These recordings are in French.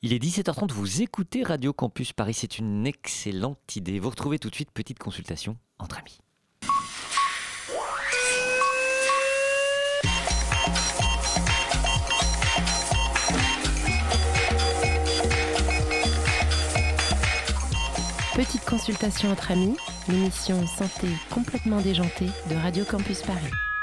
Il est 17h30, vous écoutez Radio Campus Paris, c'est une excellente idée. Vous retrouvez tout de suite petite consultation entre amis. Petite consultation entre amis, l'émission santé complètement déjantée de Radio Campus Paris.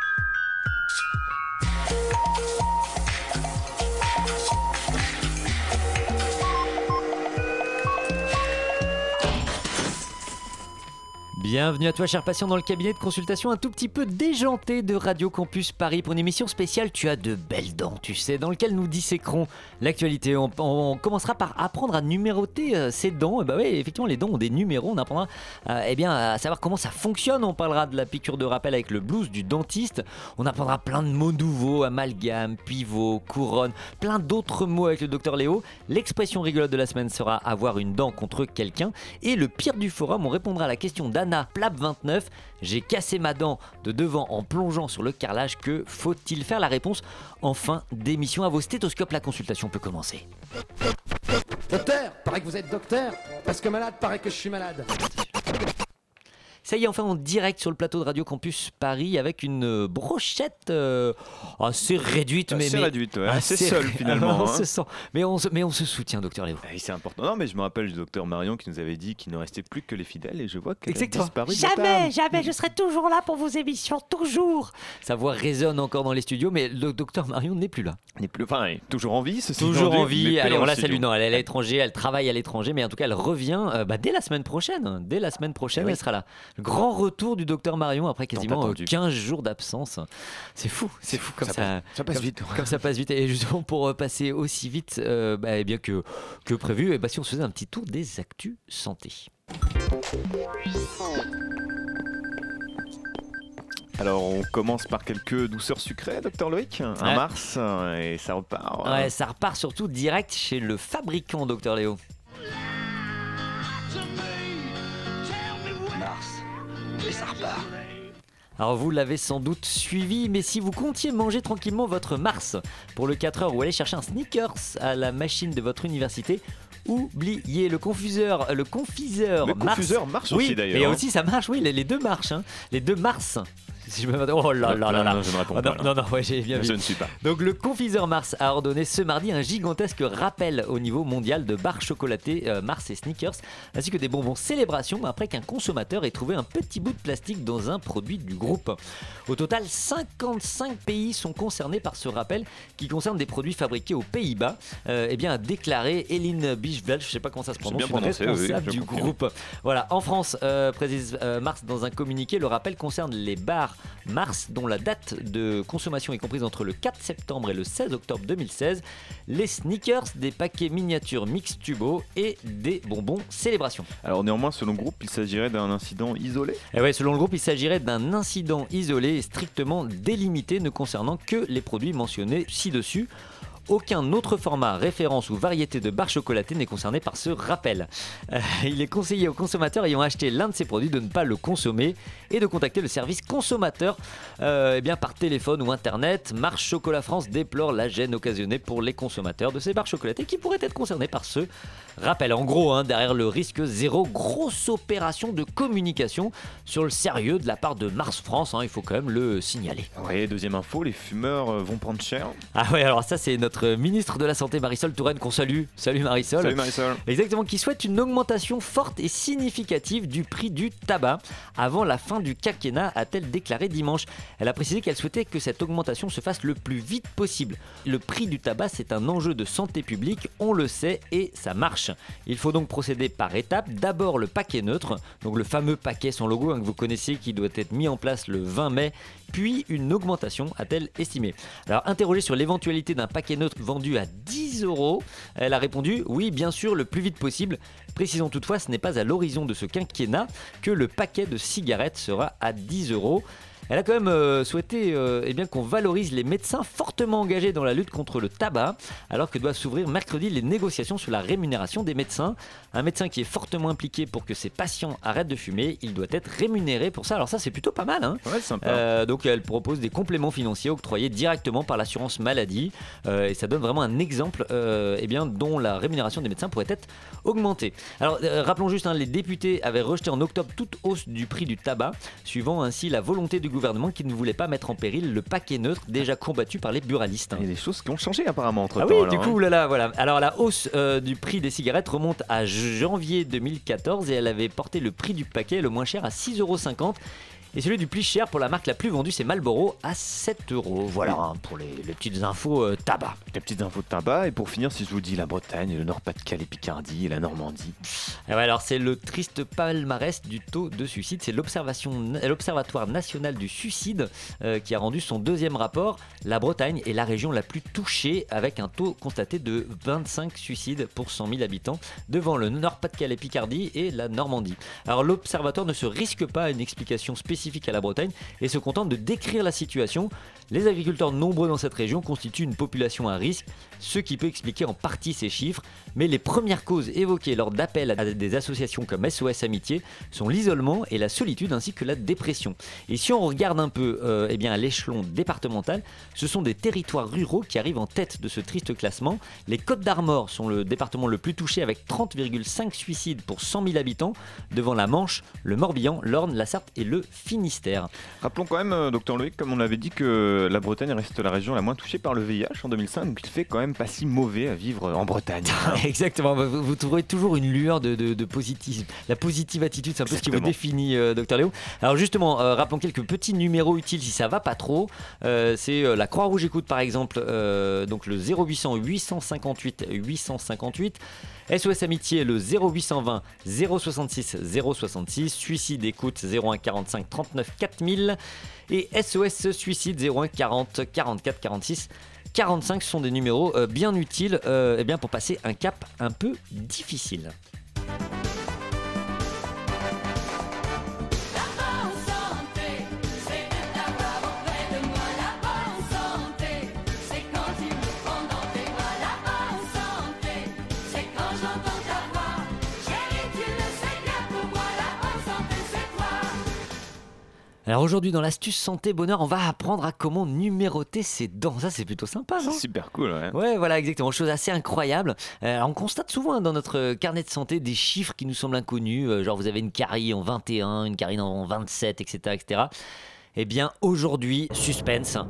Bienvenue à toi, cher patient, dans le cabinet de consultation un tout petit peu déjanté de Radio Campus Paris. Pour une émission spéciale, tu as de belles dents, tu sais, dans lequel nous disséquerons l'actualité. On commencera par apprendre à numéroter ces dents. Bah oui, effectivement, les dents ont des numéros. On apprendra à savoir comment ça fonctionne. On parlera de la piqûre de rappel avec le blues du dentiste. On apprendra plein de mots nouveaux, amalgame, pivot, couronne, plein d'autres mots avec le docteur Léo. L'expression rigolote de la semaine sera avoir une dent contre quelqu'un. Et le pire du forum, on répondra à la question d'Anna Plap29, j'ai cassé ma dent de devant en plongeant sur le carrelage, que faut-il faire? La réponse en fin d'émission. À vos stéthoscopes, la consultation peut commencer. Docteur, paraît que vous êtes docteur, parce que malade, paraît que je suis malade. Ça y est, enfin en direct sur le plateau de Radio Campus Paris avec une brochette assez réduite. Assez seul finalement. On se sent, mais on se soutient, docteur Léo. Et c'est important. Non, mais je me rappelle du docteur Marion qui nous avait dit qu'il ne restait plus que les fidèles, et je vois qu'elle a disparu. Jamais, je serai toujours là pour vos émissions, toujours. Sa voix résonne encore dans les studios, mais le docteur Marion n'est plus là. Elle est toujours en vie, toujours en vie. Allez, on la salue. Non, elle est à l'étranger, elle travaille à l'étranger, mais en tout cas, elle revient dès la semaine prochaine. Dès la semaine prochaine, elle sera là. Grand retour du docteur Marion après quasiment 15 jours d'absence. C'est fou comme ça passe vite. Comme ça passe vite. Et justement, pour passer aussi vite bien que prévu, si on se faisait un petit tour des actus santé. Alors on commence par quelques douceurs sucrées, docteur Loïc. Un Mars, et ça repart. Ouais, ça repart surtout direct chez le fabricant, docteur Léo. Et ça repart. Alors vous l'avez sans doute suivi, mais si vous comptiez manger tranquillement votre Mars pour le 4h ou aller chercher un sneakers à la machine de votre université, oubliez le confiseur Mars. Le confiseur marche aussi d'ailleurs. Et aussi ça marche, oui, les deux marchent. Les deux Mars. Si je me... Oh là là là là. Je ne réponds pas. Non, ouais, j'ai bien vu. Je ne suis pas. Donc le confiseur Mars a ordonné ce mardi un gigantesque rappel au niveau mondial de barres chocolatées Mars et Snickers, ainsi que des bonbons célébration, après qu'un consommateur ait trouvé un petit bout de plastique dans un produit du groupe. Au total, 55 pays sont concernés par ce rappel qui concerne des produits fabriqués aux Pays-Bas. A déclaré Eline Bischwel, je ne sais pas comment ça se prononce, une responsable du groupe. Voilà, en France, précise Mars dans un communiqué, le rappel concerne les barres Mars dont la date de consommation est comprise entre le 4 septembre et le 16 octobre 2016, les Snickers, des paquets miniatures mix tubo et des bonbons célébration. Alors néanmoins, selon le groupe, il s'agirait d'un incident isolé. Et ouais, selon le groupe, il s'agirait d'un incident isolé et strictement délimité, ne concernant que les produits mentionnés ci-dessus. Aucun autre format, référence ou variété de barres chocolatées n'est concerné par ce rappel. Il est conseillé aux consommateurs ayant acheté l'un de ces produits de ne pas le consommer et de contacter le service consommateur par téléphone ou internet. Mars Chocolat France déplore la gêne occasionnée pour les consommateurs de ces barres chocolatées qui pourraient être concernés par ce rappel. En gros, derrière le risque zéro, grosse opération de communication sur le sérieux de la part de Mars France, il faut quand même le signaler. Ouais, deuxième info, les fumeurs vont prendre cher. Ah ouais, alors ça c'est notre ministre de la Santé Marisol Touraine qu'on salue. Salut Marisol. Salut Marisol. Exactement, qui souhaite une augmentation forte et significative du prix du tabac avant la fin du quinquennat, a-t-elle déclaré dimanche. Elle a précisé qu'elle souhaitait que cette augmentation se fasse le plus vite possible. Le prix du tabac, c'est un enjeu de santé publique, on le sait, et ça marche. Il faut donc procéder par étapes. D'abord le paquet neutre, donc le fameux paquet sans logo que vous connaissez, qui doit être mis en place le 20 mai, puis une augmentation, a-t-elle estimé. Alors interrogée sur l'éventualité d'un paquet neutre vendu à 10 €, elle a répondu oui, bien sûr, le plus vite possible. Précisons toutefois, ce n'est pas à l'horizon de ce quinquennat que le paquet de cigarettes sera à 10 €. Elle a quand même souhaité eh bien, qu'on valorise les médecins fortement engagés dans la lutte contre le tabac, alors que doivent s'ouvrir mercredi les négociations sur la rémunération des médecins. Un médecin qui est fortement impliqué pour que ses patients arrêtent de fumer, il doit être rémunéré pour ça. Alors ça, c'est plutôt pas mal. Hein. Ouais, sympa. Donc elle propose des compléments financiers octroyés directement par l'assurance maladie. Et ça donne vraiment un exemple eh bien, dont la rémunération des médecins pourrait être augmentée. Alors rappelons juste, les députés avaient rejeté en octobre toute hausse du prix du tabac, suivant ainsi la volonté du gouvernement qui ne voulait pas mettre en péril le paquet neutre déjà combattu par les buralistes. Il y a des choses qui ont changé apparemment entre temps. Ah oui, alors, du coup, voilà. Alors la hausse du prix des cigarettes remonte à janvier 2014 et elle avait porté le prix du paquet le moins cher à 6,50 €. Et celui du plus cher pour la marque la plus vendue, c'est Marlboro à 7 €. Voilà pour les petites infos tabac. Les petites infos de tabac. Et pour finir, si je vous dis la Bretagne, le Nord-Pas-de-Calais, Picardie et la Normandie. Et ouais, alors c'est le triste palmarès du taux de suicide. C'est l'Observatoire national du suicide qui a rendu son deuxième rapport. La Bretagne est la région la plus touchée avec un taux constaté de 25 suicides pour 100 000 habitants devant le Nord-Pas-de-Calais, Picardie et la Normandie. Alors l'Observatoire ne se risque pas à une explication spécifique à la Bretagne et se contente de décrire la situation. Les agriculteurs nombreux dans cette région constituent une population à risque, ce qui peut expliquer en partie ces chiffres, mais les premières causes évoquées lors d'appels à des associations comme SOS Amitié sont l'isolement et la solitude ainsi que la dépression. Et si on regarde un peu eh bien, à l'échelon départemental, ce sont des territoires ruraux qui arrivent en tête de ce triste classement. Les Côtes-d'Armor sont le département le plus touché avec 30,5 suicides pour 100 000 habitants, devant la Manche, le Morbihan, l'Orne, la Sarthe et le Finistère. Rappelons quand même, Dr Loïc, comme on l'avait dit, que la Bretagne reste la région la moins touchée par le VIH en 2005, donc il fait quand même pas si mauvais à vivre en Bretagne. Exactement, vous trouverez toujours une lueur de positif. La positive attitude, c'est un peu ce qui vous définit, Dr Léo. Alors justement, rappelons quelques petits numéros utiles si ça va pas trop. C'est la Croix-Rouge écoute par exemple, donc le 0800 858 858. SOS Amitié le 0820 066 066, Suicide Écoute 01 45 39 4000 et SOS Suicide 01 40 44 46 45 sont des numéros bien utiles eh bien pour passer un cap un peu difficile. Alors aujourd'hui dans l'astuce santé bonheur, on va apprendre à comment numéroter ses dents. Ça c'est plutôt sympa, non ? C'est super cool, ouais. Ouais, voilà, exactement, chose assez incroyable. Alors, on constate souvent dans notre carnet de santé des chiffres qui nous semblent inconnus, genre vous avez une carie en 21, une carie en 27, etc., etc. Eh bien aujourd'hui, suspense.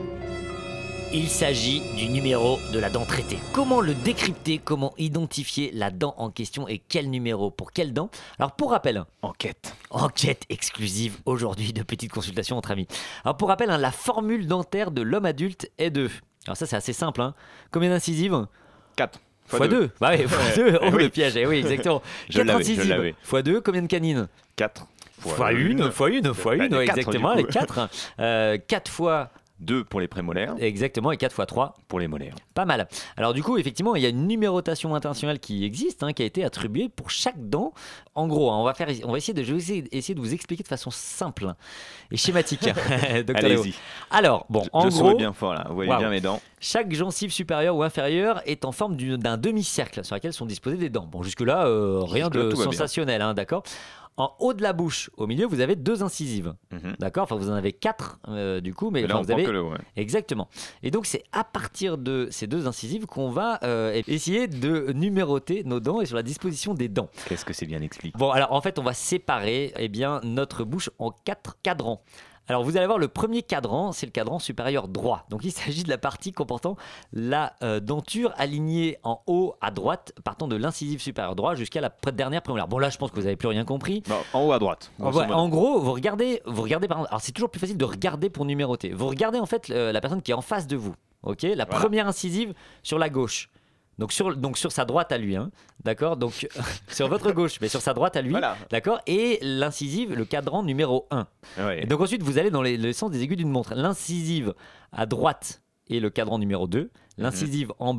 Il s'agit du numéro de la dent traitée. Comment le décrypter ? Comment identifier la dent en question et quel numéro pour quelle dent ? Alors pour rappel, enquête exclusive aujourd'hui de petite consultation entre amis. Alors pour rappel, la formule dentaire de l'homme adulte est de... Alors ça c'est assez simple. Combien d'incisives ? 4. Fois 2. Bah oui, fois 2. Oh le piège, oui exactement. 4 incisives. Fois 2, combien de canines ? 4. Fois 1, fois 1, fois 1, exactement, les 4. 4 fois... 2 pour les prémolaires. Exactement, et 4 x 3 pour les molaires. Pas mal. Alors du coup, effectivement, il y a une numérotation internationale qui existe, qui a été attribuée pour chaque dent. En gros, on va essayer de vous expliquer de façon simple et schématique. Allez-y. Alors, bon, en gros... Je souris bien fort là, vous voyez bien mes dents. Chaque gencive supérieure ou inférieure est en forme d'un demi-cercle sur lequel sont disposées des dents. Bon, jusque-là, rien de sensationnel, d'accord ? En haut de la bouche, au milieu, vous avez 2 incisives. D'accord ? Enfin, vous en avez 4 du coup, mais là, vous avez... que le haut, ouais. Exactement. Et donc, c'est à partir de ces 2 incisives qu'on va essayer de numéroter nos dents et sur la disposition des dents. Qu'est-ce que c'est bien expliqué ? Bon, alors en fait, on va séparer notre bouche en 4 cadrans. Alors vous allez voir, le premier cadran, c'est le cadran supérieur droit. Donc il s'agit de la partie comportant la denture alignée en haut à droite, partant de l'incisive supérieure droit jusqu'à la dernière prémolaire. Bon là, je pense que vous n'avez plus rien compris. Non, en haut à droite. En gros, vous regardez par exemple. Alors c'est toujours plus facile de regarder pour numéroter. Vous regardez en fait la personne qui est en face de vous. Ok, la première incisive sur la gauche. Donc sur sa droite à lui, d'accord ? Donc sur votre gauche, mais sur sa droite à lui, d'accord ? Et l'incisive, le cadran numéro 1. Ouais. Et donc ensuite, vous allez dans le sens des aiguilles d'une montre. L'incisive à droite est le cadran numéro 2, l'incisive en bas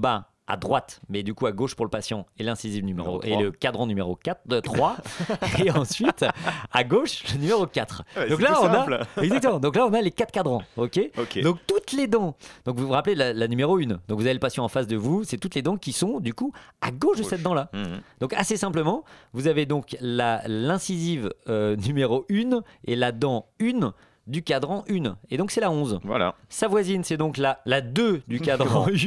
à droite, mais du coup à gauche pour le patient, et l'incisive numéro et 3. le cadran numéro 3, et ensuite à gauche le numéro 4. Ouais, Donc c'est là tout on simple. a exactement. Donc là on a les 4 cadrans, OK? Donc toutes les dents. Donc vous vous rappelez la numéro 1. Donc vous avez le patient en face de vous, c'est toutes les dents qui sont du coup à gauche de cette dent-là. Donc assez simplement, vous avez donc l'incisive numéro 1 et la dent 1 du cadran 1. Et donc c'est la 11. Voilà. Sa voisine, c'est donc la 2 du cadran 1.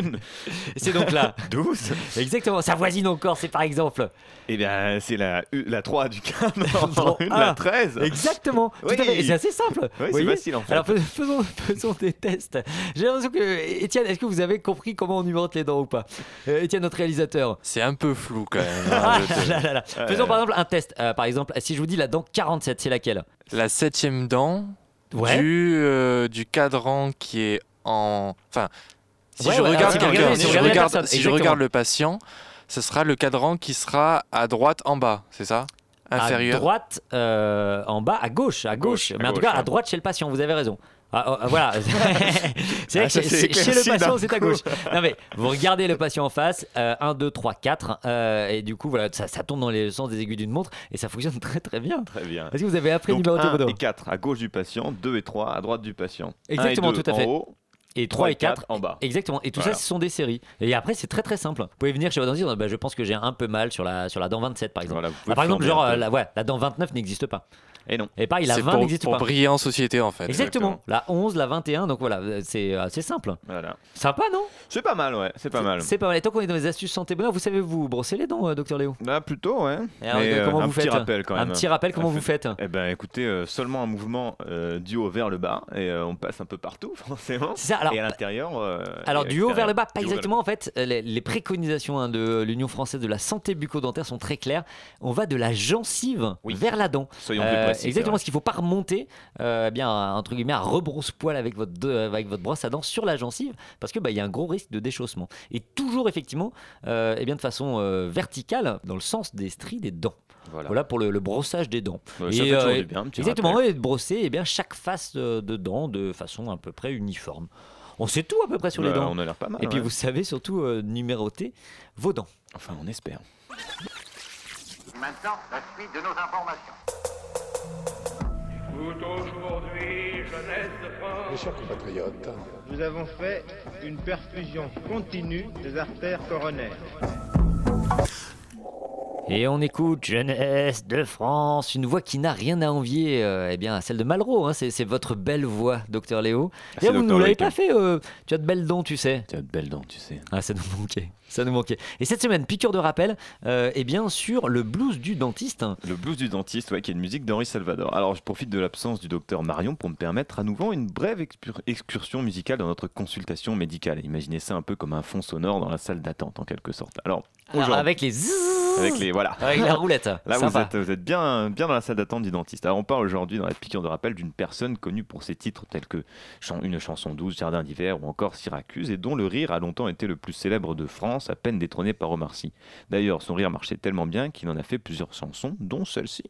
C'est donc la 12. Exactement. Sa voisine encore, c'est par exemple. Eh bien, c'est la 3 du cadran 1, la 13. Exactement. Oui. Tout à fait. Et c'est assez simple. Oui, Vous c'est voyez. facile en fait. Alors faisons des tests. J'ai l'impression que Étienne, est-ce que vous avez compris comment on numérote les dents ou pas? Étienne, notre réalisateur. C'est un peu flou quand même. Ah là là. Faisons par exemple un test. Par exemple, si je vous dis la dent 47, c'est laquelle? La 7e dent Ouais. du cadran qui est en... Enfin, si Ouais, je ouais, regarde alors, quelqu'un, si vous regardez la personne, si je exactement. regarde le patient, ce sera le cadran qui sera à droite en bas, c'est ça? Inférieur. À droite, en bas, à gauche. Gauche, Mais en tout gauche, cas, à droite chez le patient, vous avez raison. Voilà. C'est vrai que ça, c'est chez le éclairci patient, d'un c'est à gauche. Non, mais vous regardez le patient en face, 1, 2, 3, 4, et du coup, voilà, ça tourne dans les sens des aiguilles d'une montre, et ça fonctionne très très bien. Très bien. Est-ce que vous avez appris Donc numéro 1 de et 4 à gauche du patient, 2 et 3 à droite du patient. Exactement, 1 et 2 tout à fait. En haut, Et 3 et 4 en bas. Exactement. Et tout Voilà. ça, ce sont des séries. Et après, c'est très très simple. Vous pouvez venir chez votre dentiste, je pense que j'ai un peu mal sur la dent 27, par exemple. Voilà, vous pouvez Par exemple, flamber genre, un peu. la dent 29 n'existe pas. Et non. Et pareil, la C'est 20 n'existe pour pas. briller en société en fait. Exactement. La 11, la 21, donc voilà, c'est assez simple. Voilà. Sympa, non? C'est pas mal, ouais. C'est pas mal. C'est pas mal. Et tant qu'on est dans les astuces santé bonheur, vous savez vous brosser les dents, docteur Léo? Là, plutôt, ouais. Et alors, Mais, comment un vous petit faites rappel quand même. Un petit rappel, comment vous faites? Eh ben, écoutez, seulement un mouvement du haut vers le bas et on passe un peu partout, forcément. C'est ça. Alors, Et à l'intérieur. alors et du haut vers le bas, pas Du haut vers le exactement en fait. Les préconisations de l'Union française de la santé bucco-dentaire sont très claires. On va de la gencive Oui. vers la dent. Soyons plus précis. Exactement, c'est parce qu'il ne faut pas remonter bien entre guillemets à rebrousse-poil avec votre brosse à dents sur la gencive, parce que il y a un gros risque de déchaussement. Et toujours effectivement, de façon verticale dans le sens des stries des dents. vrai. Voilà pour le brossage des dents. Ça fait toujours du bien, un petit exactement, rappel. et de brosser chaque face de dents de façon à peu près uniforme. On sait tout à peu près sur les dents. On a l'air pas mal. Et puis ouais. vous savez surtout numéroter vos dents. Enfin, on espère. Maintenant, la suite de nos informations. Aujourd'hui, jeunesse de France, Mes chers compatriotes, Nous avons fait une perfusion continue des artères coronaires. Et on écoute Jeunesse de France, une voix qui n'a rien à envier à celle de Malraux. Hein. C'est votre belle voix, docteur Léo. c'est Et vous ne Dr. nous l'avez Loïc, pas hein. fait. Tu as de belles dents, tu sais. Tu as de belles dents, tu sais. Ah, ça nous manquait. Ça nous manquait. Et cette semaine, piqûre de rappel, sur le blues du dentiste. Le blues du dentiste, ouais, qui est une musique d'Henri Salvador. Alors, je profite de l'absence du docteur Marion pour me permettre à nouveau une brève excursion musicale dans notre consultation médicale. Imaginez ça un peu comme un fond sonore dans la salle d'attente, en quelque sorte. Alors, aujourd'hui, Avec les zzzz, avec les voilà. avec la roulette. Là, Sympa. vous êtes bien dans la salle d'attente du dentiste. Alors, on parle aujourd'hui dans la piqûre de rappel d'une personne connue pour ses titres tels que Une chanson douce, Jardin d'hiver ou encore Syracuse, et dont le rire a longtemps été le plus célèbre de France, à peine détrôné par Omar Sy. D'ailleurs, son rire marchait tellement bien qu'il en a fait plusieurs chansons, dont celle-ci.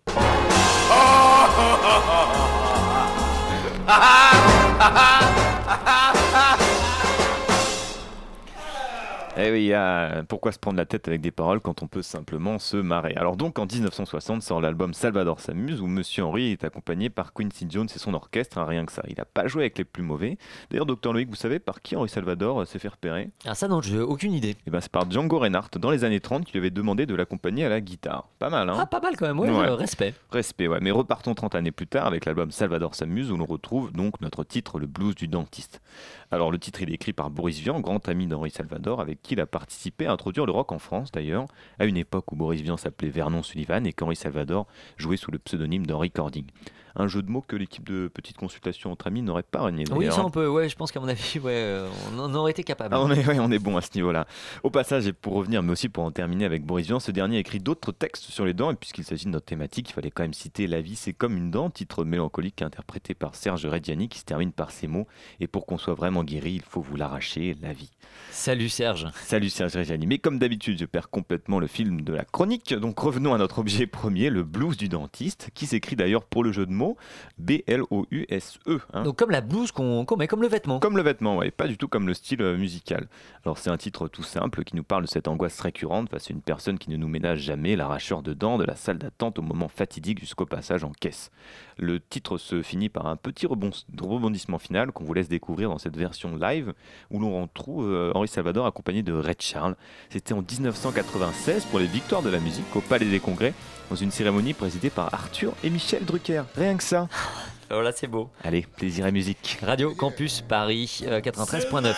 Eh oui, pourquoi se prendre la tête avec des paroles quand on peut simplement se marrer? Alors donc, en 1960, sort l'album Salvador s'amuse, où Monsieur Henry est accompagné par Quincy Jones et son orchestre, hein, rien que ça. Il n'a pas joué avec les plus mauvais. D'ailleurs, docteur Loïc, vous savez par qui Henri Salvador s'est fait repérer? Ah, ça, non, j'ai aucune idée. Eh ben, c'est par Django Reinhardt, dans les années 30, qui lui avait demandé de l'accompagner à la guitare. Pas mal, hein? Ah, pas mal quand même, ouais. Ouais. Respect. Respect, ouais. Mais repartons 30 années plus tard avec l'album Salvador s'amuse, où l'on retrouve donc notre titre, le blues du dentiste. Alors, le titre, il est écrit par Boris Vian, grand ami d'Henri Salvador, avec qui il a participé à introduire le rock en France, d'ailleurs, à une époque où Boris Vian s'appelait Vernon Sullivan et qu'Henri Salvador jouait sous le pseudonyme d'Henri Cording. Un jeu de mots que l'équipe de Petite Consultation entre amis n'aurait pas renié. Oui, d'ailleurs, ça hein. on peut, ouais, je pense qu'à mon avis, on en aurait été capable. Ah, on est bon à ce niveau-là. Au passage, et pour revenir, mais aussi pour en terminer avec Boris Vian, ce dernier a écrit d'autres textes sur les dents, et puisqu'il s'agit de notre thématique, il fallait quand même citer La vie, c'est comme une dent, titre mélancolique interprété par Serge Reggiani, qui se termine par ces mots: et pour qu'on soit vraiment guéri, il faut vous l'arracher, la vie. Salut Serge. Salut Serge Reggiani. Mais comme d'habitude, je perds complètement le film de la chronique, donc revenons à notre objet premier, le blues du dentiste, qui s'écrit d'ailleurs pour le jeu de mots mot, B-L-O-U-S-E. Hein. Donc comme la blouse qu'on met, comme le vêtement. Comme le vêtement, ouais, pas du tout comme le style musical. Alors c'est un titre tout simple qui nous parle de cette angoisse récurrente face à une personne qui ne nous ménage jamais, l'arracheur de dents de la salle d'attente au moment fatidique jusqu'au passage en caisse. Le titre se finit par un petit rebondissement final qu'on vous laisse découvrir dans cette version live où l'on retrouve Henri Salvador accompagné de Ray Charles. C'était en 1996 pour les Victoires de la musique au Palais des Congrès dans une cérémonie présidée par Arthur et Michel Drucker. Rien que ça. Oh là c'est beau. Allez, plaisir et musique. Radio Campus Paris 93.9.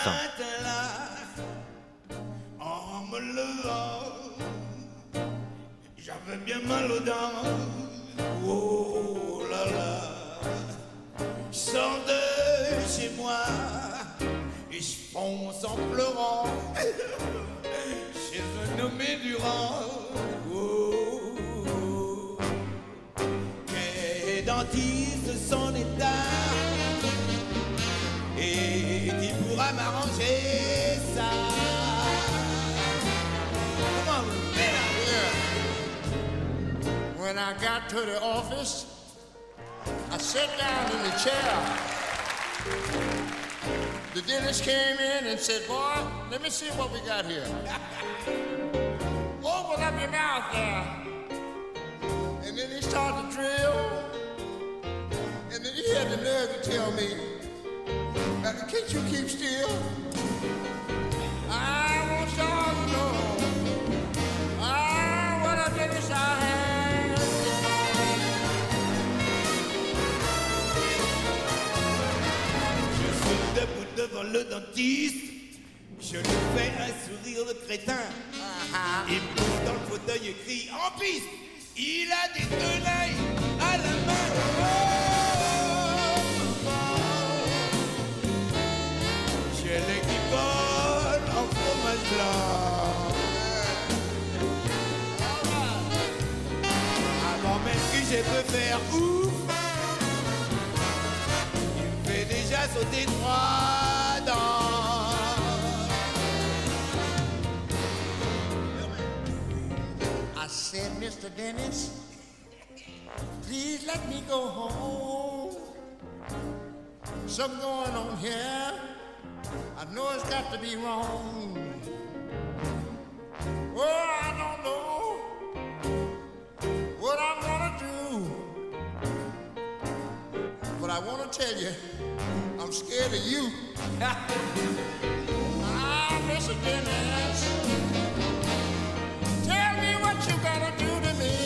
J'avais bien mal aux dents. Oh là là. Je sors de chez moi et je fonce en pleurant chez un nommé Durand. Oh, quel dentiste son état et qui pourra m'arranger ça. When I got to the office, I sat down in the chair. The dentist came in and said, boy, let me see what we got here. Open up your mouth there. And then he started to drill. And then he had the nerve to tell me, can't you keep still? I want y'all to know what a dentist I have. Debout devant le dentiste, je lui fais un sourire de crétin. Il pousse dans le fauteuil et crie en piste. Il a des tenailles à la main. J'ai les qui volent en fromage blanc. Avant même que j'ai pu faire ouf, déjà sauté 3 dents. I said, Mr. Dennis, please let me go home. Something going on here. I know it's got to be wrong. Oh, I don't know what I'm gonna do, but I want to tell you, I'm scared of you. Mr. Dennis, tell me what you gonna do to me.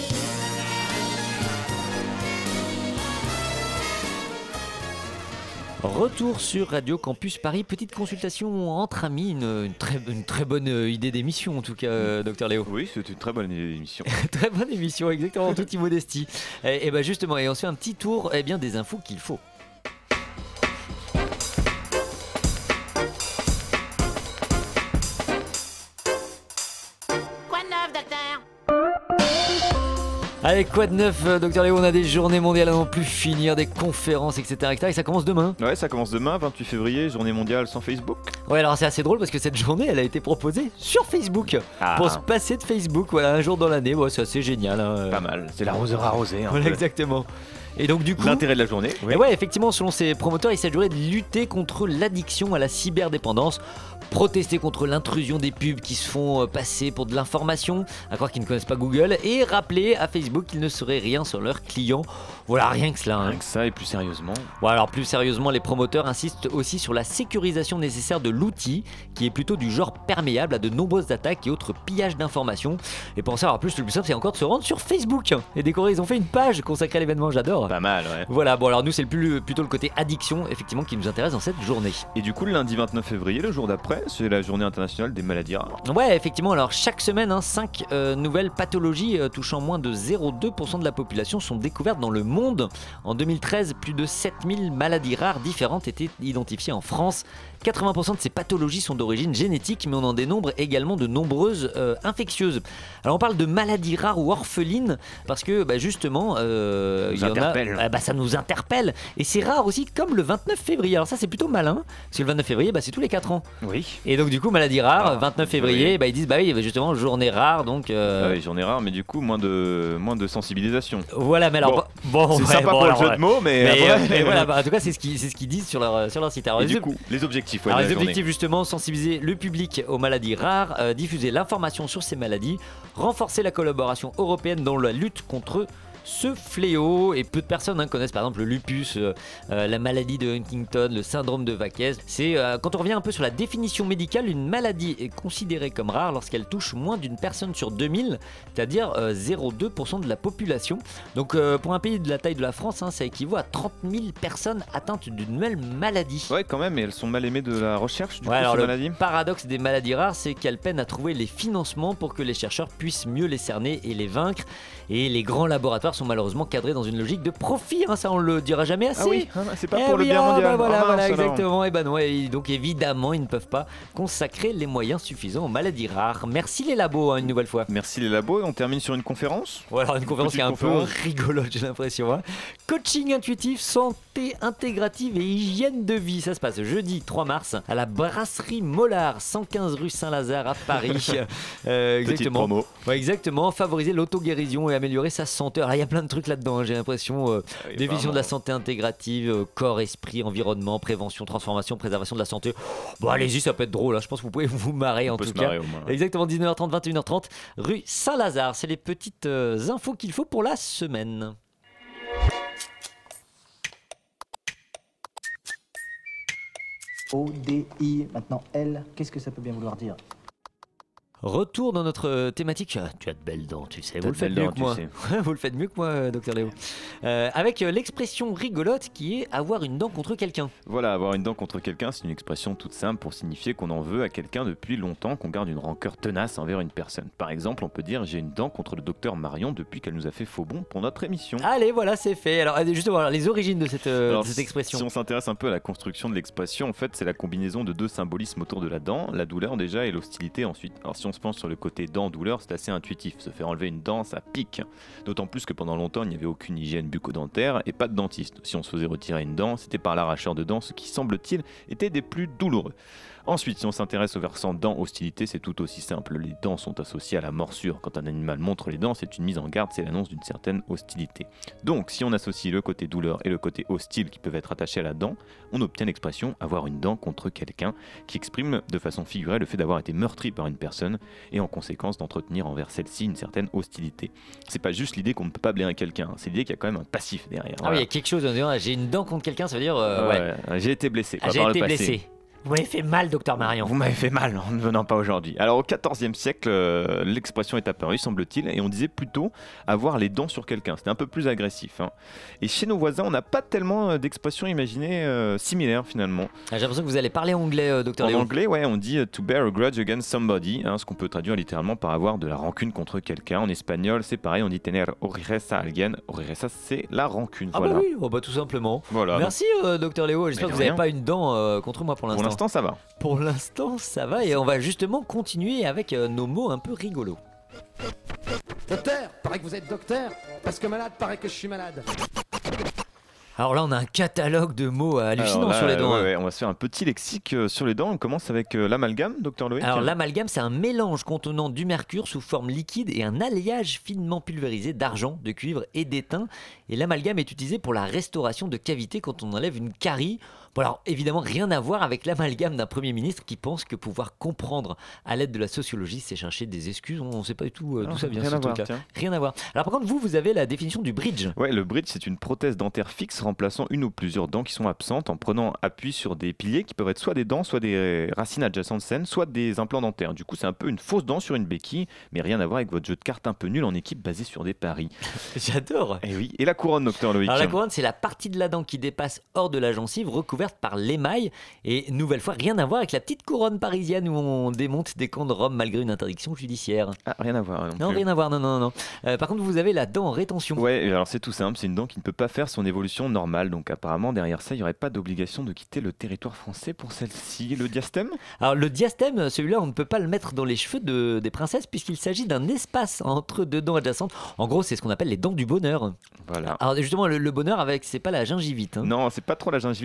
Retour sur Radio Campus Paris, petite consultation entre amis, une très bonne idée d'émission en tout cas, Docteur Léo. Oui, c'est une très bonne émission. Très bonne émission, exactement, en toute immodestie. Et ben justement, et on se fait un petit tour des infos qu'il faut. Avec quoi de neuf, Docteur Léo? On a des journées mondiales à non plus finir, des conférences, etc. Et ça commence demain. Ouais, ça commence demain, 28 février, journée mondiale sans Facebook. Ouais, alors c'est assez drôle parce que cette journée, elle a été proposée sur Facebook. Pour se passer de Facebook, voilà, un jour dans l'année. Ouais, c'est assez génial. Hein. Pas mal, c'est l'arroseur arrosé. Voilà, exactement. Et donc du coup, l'intérêt de la journée. Oui. Ouais, effectivement, selon ses promoteurs, il s'agirait de lutter contre l'addiction à la cyberdépendance, protester contre l'intrusion des pubs qui se font passer pour de l'information, à croire qu'ils ne connaissent pas Google, et rappeler à Facebook qu'ils ne seraient rien sans leurs clients. Voilà, rien que cela. Rien que ça, et plus sérieusement. Bon, alors plus sérieusement, les promoteurs insistent aussi sur la sécurisation nécessaire de l'outil, qui est plutôt du genre perméable à de nombreuses attaques et autres pillages d'informations. Et pour en savoir plus, le plus simple, c'est encore de se rendre sur Facebook et décorer. Ils ont fait une page consacrée à l'événement, j'adore. Pas mal, ouais. Voilà, bon alors nous c'est plutôt le côté addiction, effectivement, qui nous intéresse dans cette journée. Et du coup, le lundi 29 février, le jour d'après, c'est la journée internationale des maladies rares. Ouais, effectivement, alors chaque semaine, 5 nouvelles pathologies touchant moins de 0,2% de la population sont découvertes dans le monde. En 2013, plus de 7000 maladies rares différentes étaient identifiées en France. 80% de ces pathologies sont d'origine génétique, mais on en dénombre également de nombreuses infectieuses. Alors on parle de maladies rares ou orphelines parce que justement, ça nous interpelle. Et c'est rare aussi, comme le 29 février. Alors ça c'est plutôt malin, parce que le 29 février, c'est tous les 4 ans. Oui. oui. Et donc du coup, maladie rare, Ah, 29 février, bah, ils disent bah oui, justement, journée rare, donc... Ah oui, j'en ai rare, mais du coup, moins de sensibilisation. Voilà, mais alors... Bon, c'est ouais, sympa bon, pour alors, le jeu de mots, mais après... mais voilà, bah, en tout cas, c'est ce qu'ils disent sur leur site. Alors, Et du coup, les objectifs, alors, de les la journée. objectifs, justement, sensibiliser le public aux maladies rares, diffuser l'information sur ces maladies, renforcer la collaboration européenne dans la lutte contre ce fléau. Et peu de personnes connaissent par exemple le lupus, la maladie de Huntington, le syndrome de Vaquez. C'est quand on revient un peu sur la définition médicale, une maladie est considérée comme rare lorsqu'elle touche moins d'une personne sur 2000, c'est-à-dire 0,2% de la population. Donc pour un pays de la taille de la France, ça équivaut à 30 000 personnes atteintes d'une même maladie. Ouais, quand même, et elles sont mal aimées de la recherche, du coup, alors ces le maladies. paradoxe des maladies rares, c'est qu'elles peinent à trouver les financements pour que les chercheurs puissent mieux les cerner et les vaincre. Et les grands laboratoires sont malheureusement cadrés dans une logique de profit, ça on le dira jamais assez. Ah oui, c'est pas Eh pour le oui, bien mondial. voilà, Ah, mince, alors. exactement. Et non, et donc évidemment, ils ne peuvent pas consacrer les moyens suffisants aux maladies rares. Merci les labos, une nouvelle fois. Merci les labos, et on termine sur une conférence. Voilà, une conférence qui est un peu conférence. rigolote, j'ai l'impression. Coaching intuitif, santé intégrative et hygiène de vie. Ça se passe jeudi 3 mars à la brasserie Mollard, 115 rue Saint-Lazare à Paris. Petite Exactement. promo. Ouais, exactement. Favoriser l'auto-guérison et améliorer sa santé. Alors, il y a plein de trucs là-dedans, j'ai l'impression. Oui, Définition de vraiment. la santé intégrative, corps, esprit, environnement, prévention, transformation, préservation de la santé. Bon, allez-y, ça peut être drôle. Je pense que vous pouvez vous marrer On en peut tout se cas. marrer au moins. Exactement, 19h30, 21h30, rue Saint-Lazare. C'est les petites infos qu'il faut pour la semaine. O-D-I, maintenant L, qu'est-ce que ça peut bien vouloir dire? Retour dans notre thématique. Tu as de belles dents, tu sais. Vous le faites belles mieux dents, que moi. tu Vous le faites mieux que moi, docteur Léo. Avec l'expression rigolote qui est avoir une dent contre quelqu'un. Voilà, avoir une dent contre quelqu'un, c'est une expression toute simple pour signifier qu'on en veut à quelqu'un depuis longtemps, qu'on garde une rancœur tenace envers une personne. Par exemple, on peut dire j'ai une dent contre le docteur Marion depuis qu'elle nous a fait faux bon pour notre émission. Allez, voilà, c'est fait. Alors, justement, alors, les origines de cette Alors, expression. Si on s'intéresse un peu à la construction de l'expression, en fait, c'est la combinaison de deux symbolismes autour de la dent, la douleur déjà et l'hostilité ensuite. Alors, si on se penche sur le côté dent-douleur, c'est assez intuitif. Se faire enlever une dent, ça pique. D'autant plus que pendant longtemps, il n'y avait aucune hygiène bucco-dentaire et pas de dentiste. Si on se faisait retirer une dent, c'était par l'arracheur de dents, ce qui, semble-t-il, était des plus douloureux. Ensuite, si on s'intéresse au versant dents-hostilité, c'est tout aussi simple. Les dents sont associées à la morsure. Quand un animal montre les dents, c'est une mise en garde, c'est l'annonce d'une certaine hostilité. Donc, si on associe le côté douleur et le côté hostile qui peuvent être attachés à la dent, on obtient l'expression « avoir une dent contre quelqu'un » qui exprime de façon figurée le fait d'avoir été meurtri par une personne et en conséquence d'entretenir envers celle-ci une certaine hostilité. C'est pas juste l'idée qu'on ne peut pas blairer quelqu'un, c'est l'idée qu'il y a quand même un passif derrière. Ah oui, il y a quelque chose en disant j'ai une dent contre quelqu'un, ça veut dire J'ai été blessé. j'ai été blessé. Vous m'avez fait mal, docteur Marion. Vous m'avez fait mal en ne venant pas aujourd'hui. Alors au XIVe siècle, l'expression est apparue, semble-t-il, et on disait plutôt avoir les dents sur quelqu'un. C'était un peu plus agressif. Et chez nos voisins, on n'a pas tellement d'expressions imaginées similaires finalement. J'ai l'impression que vous allez parler anglais, docteur En Léo. anglais, ouais, on dit to bear a grudge against somebody, ce qu'on peut traduire littéralement par avoir de la rancune contre quelqu'un. En espagnol, c'est pareil, on dit tener orejas a alguien. Orejas, c'est la rancune. Ah voilà. bah oui, tout simplement. Voilà. Merci, docteur Léo. J'espère Mais que de vous n'avez rien. pas une dent contre moi pour l'instant. Pour l'instant, ça va. Pour l'instant, ça va et on va justement continuer avec nos mots un peu rigolos. Docteur, paraît que vous êtes docteur, parce que malade, paraît que je suis malade. Alors là, on a un catalogue de mots hallucinants Alors là, sur les dents. ouais, on va se faire un petit lexique sur les dents. On commence avec l'amalgame, docteur Loïc. Alors l'amalgame, c'est un mélange contenant du mercure sous forme liquide et un alliage finement pulvérisé d'argent, de cuivre et d'étain. Et l'amalgame est utilisé pour la restauration de cavités quand on enlève une carie. Bon alors évidemment rien à voir avec l'amalgame d'un Premier ministre qui pense que pouvoir comprendre à l'aide de la sociologie, c'est chercher des excuses. On ne sait pas du tout d'où ça vient. Rien ce à voir, truc-là. tiens. Rien à voir. Alors par contre, vous avez la définition du bridge. Ouais, le bridge, c'est une prothèse dentaire fixe remplaçant une ou plusieurs dents qui sont absentes en prenant appui sur des piliers qui peuvent être soit des dents, soit des racines adjacentes saines, soit des implants dentaires. Du coup, c'est un peu une fausse dent sur une béquille, mais rien à voir avec votre jeu de cartes un peu nul en équipe basé sur des paris. J'adore. Et oui, et la couronne, docteur Loïc. Alors la couronne, c'est la partie de la dent qui dépasse hors de la gencive, recouverte par l'émail. Et nouvelle fois, rien à voir avec la petite couronne parisienne où on démonte des camps de Rome malgré une interdiction judiciaire. Ah, rien à voir. Non, rien à voir, non. Par contre, vous avez la dent en rétention. Ouais, alors c'est tout simple, c'est une dent qui ne peut pas faire son évolution normale. Donc apparemment, derrière ça, il n'y aurait pas d'obligation de quitter le territoire français pour celle-ci. Le diastème ? Alors le diastème, celui-là, on ne peut pas le mettre dans les cheveux des princesses puisqu'il s'agit d'un espace entre deux dents adjacentes. En gros, c'est ce qu'on appelle les dents du bonheur. Voilà. Alors justement, le bonheur, c'est pas la gingivite. Non, c'est pas trop la gingivite qui n'est pas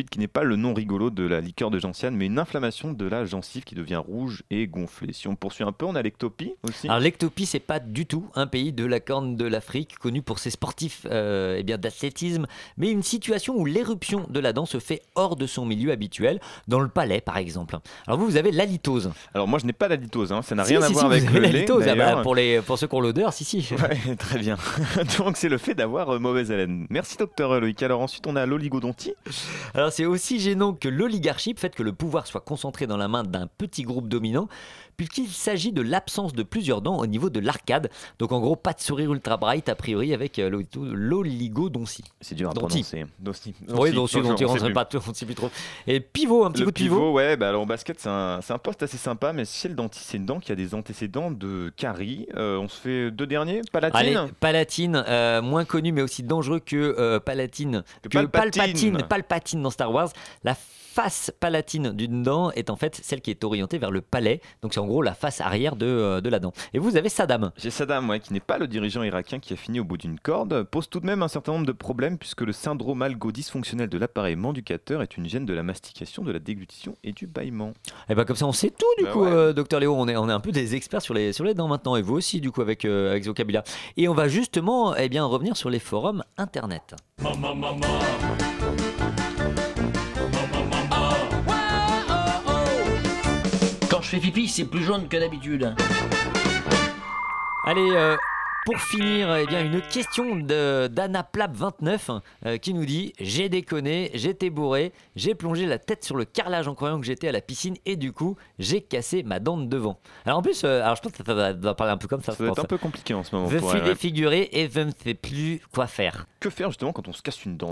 pas le nom rigolo de la liqueur de gentiane, mais une inflammation de la gencive qui devient rouge et gonflée. Si on poursuit un peu, on a l'ectopie aussi. Alors l'Ectopie, c'est pas du tout un pays de la Corne de l'Afrique, connu pour ses sportifs d'athlétisme, mais une situation où l'éruption de la dent se fait hors de son milieu habituel, dans le palais par exemple. Alors vous avez l'halitose. Alors moi je n'ai pas la litose, ça n'a rien à voir avec le lait. L'halitose, pour ceux qui ont l'odeur, si. Ouais, très bien. Donc c'est le fait d'avoir mauvaise haleine. Merci docteur Loïc. Alors ensuite on a l'oligodontie. Alors c'est aussi gênant que l'oligarchie, le fait que le pouvoir soit concentré dans la main d'un petit groupe dominant, puisqu'il s'agit de l'absence de plusieurs dents au niveau de l'arcade. Donc en gros, pas de sourire ultra bright a priori avec l'oligodontie. C'est dur à prononcer. Oui, dontie, on ne sait plus trop. Et pivot, un petit coup de pivot. Ouais, alors au basket, c'est un poste assez sympa, mais chez le dentiste, c'est une dent qui a des antécédents de carie. On se fait 2 derniers. Palatine. Allez, Palatine, moins connu mais aussi dangereux que Palatine. Palpatine dans Star Wars. La face palatine d'une dent est en fait celle qui est orientée vers le palais. Donc c'est en gros la face arrière de la dent. Et vous avez Saddam. J'ai Saddam, qui n'est pas le dirigeant irakien qui a fini au bout d'une corde, pose tout de même un certain nombre de problèmes puisque le syndrome algo-dysfonctionnel de l'appareil manducateur est une gêne de la mastication, de la déglutition et du bâillement. Et comme ça on sait tout du coup, docteur Léo. On est un peu des experts sur les dents maintenant, et vous aussi du coup avec Zocabila. Et on va justement revenir sur les forums internet. Quand je fais pipi, c'est plus jaune que d'habitude. Allez, pour finir, une question d'Anna Plap29 qui nous dit: j'ai déconné, j'étais bourré, j'ai plongé la tête sur le carrelage en croyant que j'étais à la piscine et du coup, j'ai cassé ma dent de devant. Alors en plus, je pense que ça va parler un peu comme ça. Ça va être un peu compliqué en ce moment. Je suis défiguré et je ne sais plus quoi faire. Que faire justement quand on se casse une dent?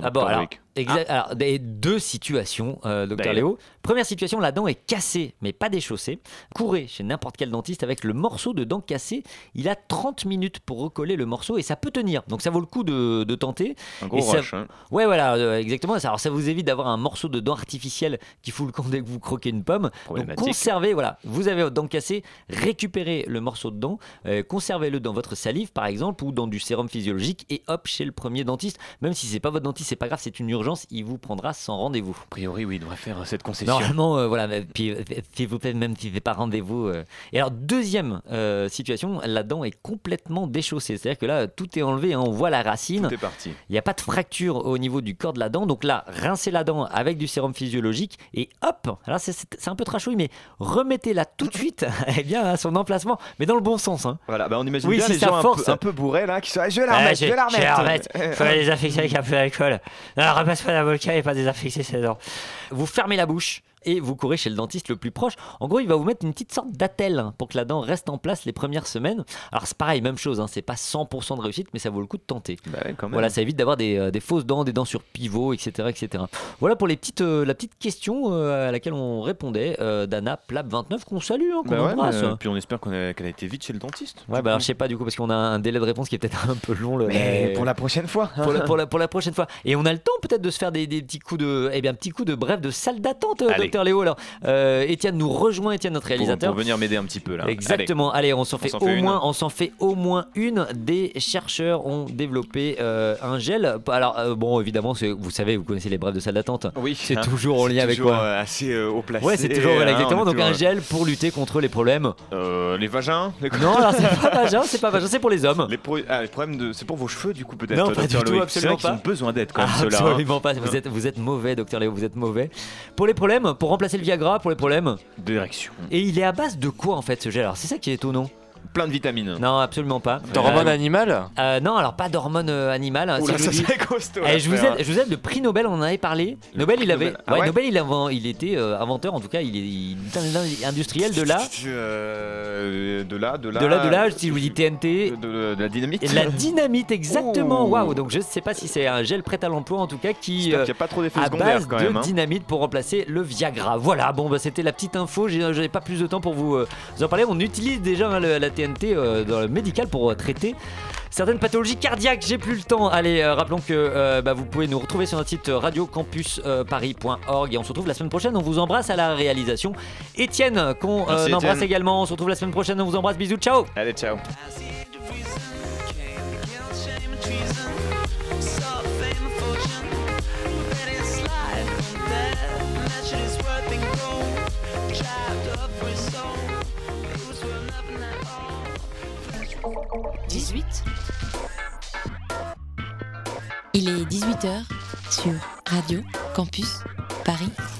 Alors, 2 situations, docteur Léo. Première situation, la dent est cassée, mais pas déchaussée. Courez chez n'importe quel dentiste avec le morceau de dent cassé. Il a 30 minutes pour recoller le morceau et ça peut tenir. Donc ça vaut le coup de tenter. Un gros rush. Ouais, voilà, exactement. Alors ça vous évite d'avoir un morceau de dent artificiel qui fout le camp dès que vous croquez une pomme. Donc conservez, vous avez votre dent cassée, récupérez le morceau de dent, conservez-le dans votre salive par exemple ou dans du sérum physiologique et hop chez le premier dentiste. Même si c'est pas votre dentiste, c'est pas grave, c'est une urgence, il vous prendra sans rendez-vous. A priori, oui, il devrait faire cette concession. Normalement, puis s'il vous plaît, même si c'est pas rendez-vous. Et alors, deuxième situation, la dent est complètement déchaussée. C'est-à-dire que là, tout est enlevé, on voit la racine. Tout est parti. Il n'y a pas de fracture au niveau du corps de la dent. Donc là, rincez la dent avec du sérum physiologique et hop, alors c'est un peu trashouille, mais remettez-la tout de suite à son emplacement, mais dans le bon sens. Voilà, on imagine bien les gens un peu bourrés là, qui sont je vais la remettre. Il faut la désinfecter avec un peu d'alcool. Non, repasse pas la volca et pas désinfecter ses dents. Vous fermez la bouche et vous courez chez le dentiste le plus proche. En gros, il va vous mettre une petite sorte d'attelle pour que la dent reste en place les premières semaines. Alors c'est pareil, même chose, c'est pas 100% de réussite, mais ça vaut le coup de tenter. Quand même. Voilà, ça évite d'avoir des fausses dents, des dents sur pivot, etc. Voilà pour la petite question à laquelle on répondait d'Anna Plap29 qu'on salue, qu'on embrasse. Puis on espère qu'elle a été vite chez le dentiste. Ouais, alors je sais pas du coup parce qu'on a un délai de réponse qui est peut-être un peu long. Mais pour la prochaine fois. Pour la prochaine fois. Et on a le temps peut-être de se faire des petits coups de bref de salle d'attente, docteur Léo. Alors, Étienne nous rejoint, notre réalisateur. Pour venir m'aider un petit peu là. Exactement. Allez, on s'en fait au moins une. Des chercheurs ont développé un gel. Alors bon, évidemment, vous savez, vous connaissez les brefs de salle d'attente. Oui. C'est toujours en lien avec quoi assez haut placé. Ouais, c'est toujours exactement. Donc un gel pour lutter contre les problèmes. Les vagins. Non, alors c'est pas vagin, c'est pour les hommes. Les problèmes c'est pour vos cheveux du coup peut-être. Non, pas du tout, absolument pas. Ils ont besoin d'aide quand même ceux-là. Absolument pas. Vous êtes mauvais, docteur Léo. Vous êtes mauvais. Pour les problèmes, pour remplacer le Viagra, pour les problèmes d'érection. Et il est à base de quoi en fait ce gel? Alors c'est ça qui est étonnant. Plein de vitamines. Non, absolument pas. D'hormones animales? Non, alors pas d'hormones animales. Oula, ça c'est costaud. Je vous aide, le prix Nobel, on en avait parlé. Nobel, il était inventeur, en tout cas, il est industriel de la. Si je vous dis TNT. De la dynamite. La dynamite, exactement. Waouh, donc je ne sais pas si c'est un gel prêt à l'emploi, en tout cas, qui a pas trop d'effets à secondaires base quand même. De dynamite pour remplacer le Viagra. Voilà, bon, c'était la petite info. J'avais pas plus de temps pour vous en parler. On utilise déjà la TNT dans le médical pour traiter certaines pathologies cardiaques. J'ai plus le temps. Allez, rappelons que vous pouvez nous retrouver sur notre site radiocampusparis.org et on se retrouve la semaine prochaine. On vous embrasse à la réalisation. Étienne, qu'on embrasse également. On se retrouve la semaine prochaine. On vous embrasse. Bisous. Ciao. Allez, ciao. There 18. Il est 18h sur Radio Campus Paris.